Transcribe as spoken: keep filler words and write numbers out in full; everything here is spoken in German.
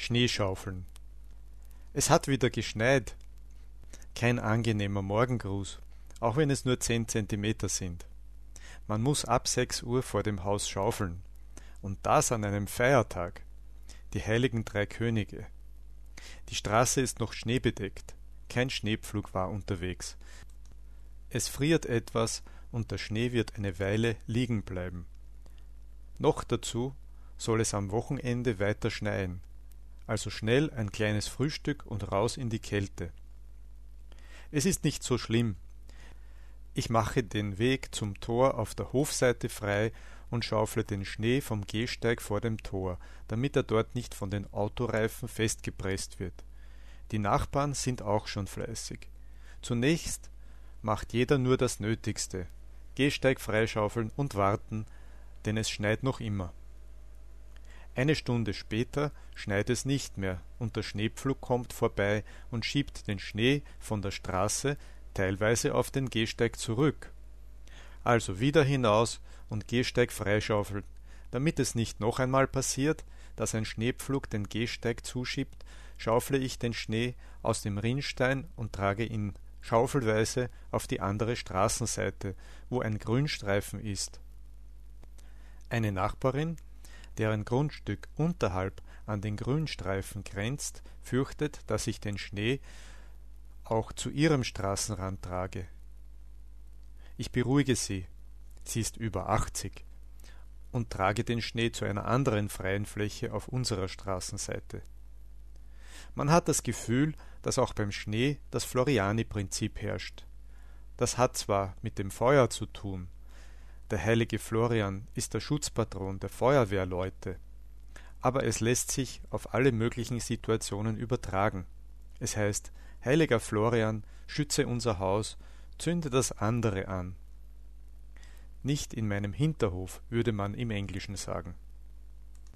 Schneeschaufeln. Es hat wieder geschneit. Kein angenehmer Morgengruß, auch wenn es nur zehn Zentimeter sind. Man muss ab sechs Uhr vor dem Haus schaufeln. Und das an einem Feiertag. Die heiligen drei Könige. Die Straße ist noch schneebedeckt. Kein Schneepflug war unterwegs. Es friert etwas und der Schnee wird eine Weile liegen bleiben. Noch dazu soll es am Wochenende weiter schneien. Also schnell ein kleines Frühstück und raus in die Kälte. Es ist nicht so schlimm. Ich mache den Weg zum Tor auf der Hofseite frei und schaufle den Schnee vom Gehsteig vor dem Tor, damit er dort nicht von den Autoreifen festgepresst wird. Die Nachbarn sind auch schon fleißig. Zunächst macht jeder nur das Nötigste. Gehsteig freischaufeln und warten, denn es schneit noch immer. Eine Stunde später schneit es nicht mehr und der Schneepflug kommt vorbei und schiebt den Schnee von der Straße teilweise auf den Gehsteig zurück. Also wieder hinaus und Gehsteig freischaufeln, damit es nicht noch einmal passiert, dass ein Schneepflug den Gehsteig zuschiebt, schaufle ich den Schnee aus dem Rinnstein und trage ihn schaufelweise auf die andere Straßenseite, wo ein Grünstreifen ist. Eine Nachbarin, deren Grundstück unterhalb an den Grünstreifen grenzt, fürchtet, dass ich den Schnee auch zu ihrem Straßenrand trage. Ich beruhige sie, sie ist über achtzig, und trage den Schnee zu einer anderen freien Fläche auf unserer Straßenseite. Man hat das Gefühl, dass auch beim Schnee das Floriani-Prinzip herrscht. Das hat zwar mit dem Feuer zu tun, der heilige Florian ist der Schutzpatron der Feuerwehrleute, aber es lässt sich auf alle möglichen Situationen übertragen. Es heißt, heiliger Florian, schütze unser Haus, zünde das andere an. Nicht in meinem Hinterhof, würde man im Englischen sagen.